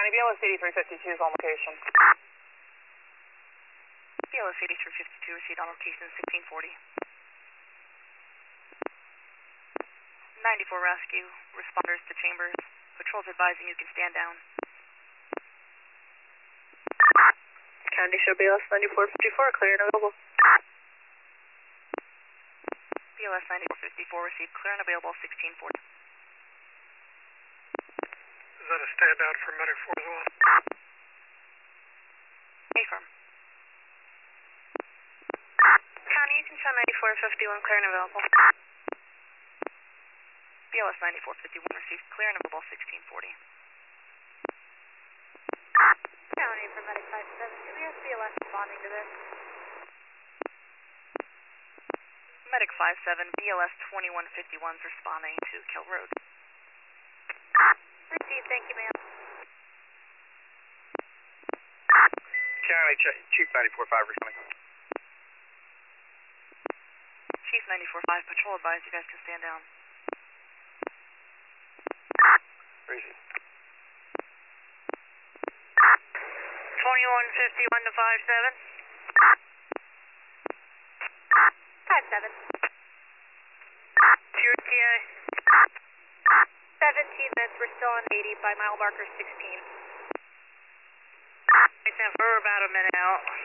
County, BLS 8352 is on location. BLS 8352 received on location 1640. 94 rescue, responders to Chambers. Patrol's advising you can stand down. County show BLS 9454, clear and available. BLS 9454 received clear and available 1640. Is that a stand down for medic 4 as well? Affirm. County, you can show 9451, clear and available. BLS 9451 received clear and available 1640. County for medic 57, do we have BLS responding to this? Medic 57, BLS 2151 is responding to Kill Road. Received, thank you, ma'am. County, Chief 94-5 responding. Chief 94-5, patrol advised you guys can stand down. Receive. 2151 to 57. 57. It's your TA. 17 minutes, we're still on 80 by mile marker 16. We're about a minute out.